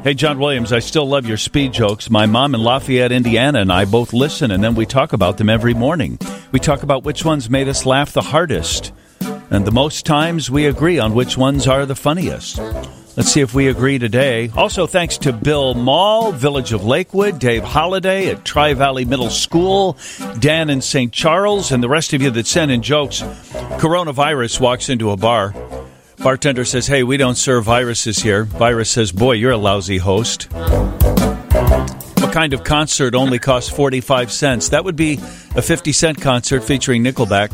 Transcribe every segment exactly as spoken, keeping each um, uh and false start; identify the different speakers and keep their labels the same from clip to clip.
Speaker 1: Hey, John Williams, I still love your speed jokes. My mom in Lafayette, Indiana, and I both listen, and then we talk about them every morning. We talk about which ones made us laugh the hardest. And the most times we agree on which ones are the funniest. Let's see if we agree today. Also, thanks to Bill Mall, Village of Lakewood, Dave Holliday at Tri-Valley Middle School, Dan in Saint Charles, and the rest of you that send in jokes. Coronavirus walks into a bar. Bartender says, hey, we don't serve viruses here. Virus says, boy, you're a lousy host. What kind of concert only costs forty-five cents? That would be a fifty cent concert featuring Nickelback.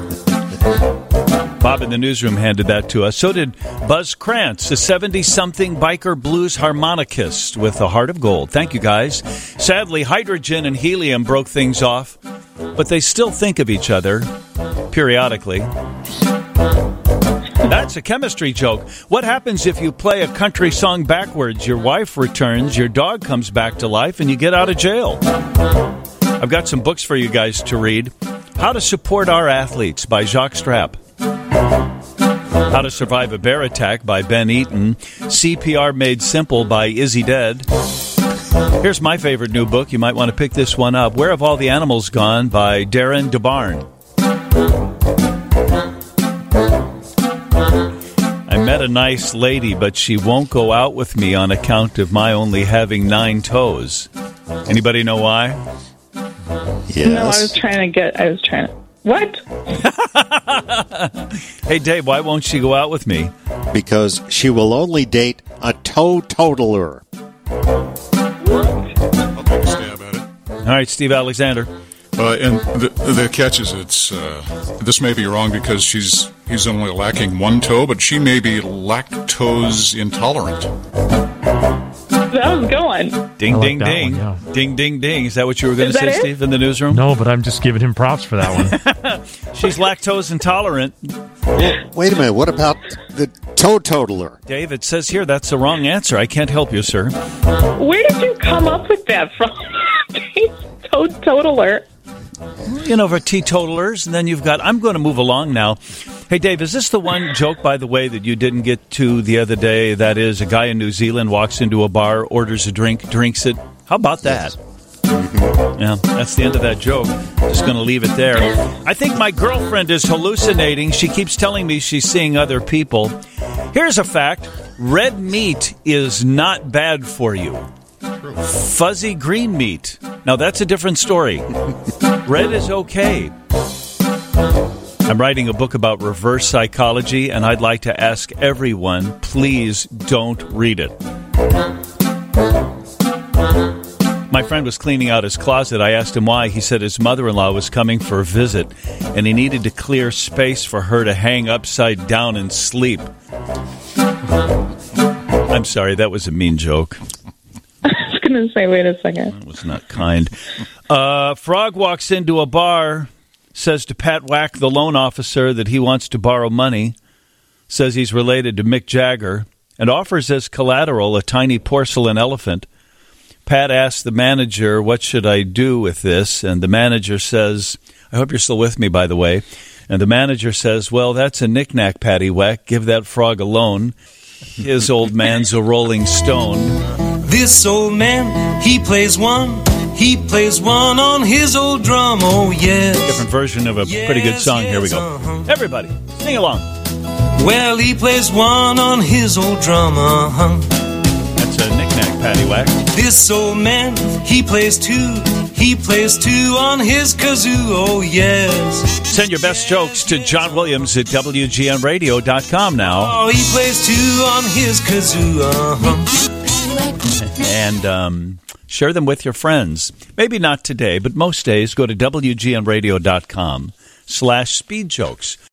Speaker 1: Bob in the newsroom handed that to us. So did Buzz Krantz, a seventy-something biker blues harmonicist with a heart of gold. Thank you, guys. Sadly, hydrogen and helium broke things off, but they still think of each other periodically. That's a chemistry joke. What happens if you play a country song backwards? Your wife returns, your dog comes back to life, and you get out of jail. I've got some books for you guys to read. How to Support Our Athletes by Jacques Strapp. How to Survive a Bear Attack by Ben Eaton. C P R Made Simple by Izzy Dead. Here's my favorite new book. You might want to pick this one up. Where Have All the Animals Gone by Darren DeBarn. I met a nice lady, but she won't go out with me on account of my only having nine toes. Anybody know why?
Speaker 2: Yes. No, I was trying to get, I was trying to, what?
Speaker 1: Hey, Dave, why won't she go out with me?
Speaker 3: Because she will only date a toe totaler.
Speaker 4: I'll take a stab at it.
Speaker 1: All right, Steve Alexander.
Speaker 4: Uh, and the, the catch is, it's uh, this may be wrong because she's he's only lacking one toe, but she may be lactose intolerant.
Speaker 2: That was going.
Speaker 1: Ding,
Speaker 5: like
Speaker 1: ding, ding.
Speaker 5: One, yeah.
Speaker 1: Ding, ding, ding. Is that what you were going to say,
Speaker 2: it?
Speaker 1: Steve, in the newsroom?
Speaker 5: No, but I'm just giving him props for that one.
Speaker 1: She's lactose intolerant.
Speaker 3: Well, wait a minute. What about the toe totaler?
Speaker 1: Dave, it says here that's the wrong answer. I can't help you, sir.
Speaker 2: Where did you come up with that from? Toe totaler.
Speaker 1: You know, for teetotalers, and then you've got, I'm going to move along now. Hey, Dave, is this the one joke, by the way, that you didn't get to the other day? That is, a guy in New Zealand walks into a bar, orders a drink, drinks it. How about that? Yes. Yeah, that's the end of that joke. Just going to leave it there. I think my girlfriend is hallucinating. She keeps telling me she's seeing other people. Here's a fact. Red meat is not bad for you. Fuzzy green meat. Now, that's a different story. Red is okay. I'm writing a book about reverse psychology, and I'd like to ask everyone, please don't read it. My friend was cleaning out his closet. I asked him why. He said his mother-in-law was coming for a visit, and he needed to clear space for her to hang upside down and sleep. I'm sorry, that was a mean joke.
Speaker 2: I was going to say, wait a second.
Speaker 1: That was not kind. Uh, Frog walks into a bar, says to Pat Whack, the loan officer, that he wants to borrow money, says he's related to Mick Jagger, and offers as collateral a tiny porcelain elephant. Pat asks the manager, what should I do with this? And the manager says, I hope you're still with me, by the way. And the manager says, well, that's a knick-knack, Patty Whack. Give that frog a loan. His old man's a rolling stone.
Speaker 6: This old man, he plays one. He plays one on his old drum, oh yes.
Speaker 1: Different version of a
Speaker 6: yes,
Speaker 1: pretty good song.
Speaker 6: yes,
Speaker 1: Here we go.
Speaker 6: uh-huh.
Speaker 1: Everybody, sing along.
Speaker 6: Well, he plays one on his old drum, uh-huh.
Speaker 1: That's a knick-knack, Patty Whack.
Speaker 6: This old man, he plays two. He plays two on his kazoo, oh yes.
Speaker 1: Send your best jokes to John Williams at W G N radio dot com now.
Speaker 6: Oh, he plays two on his kazoo, uh-huh.
Speaker 1: And um, share them with your friends. Maybe not today, but most days, go to W G N radio dot com slash speed jokes.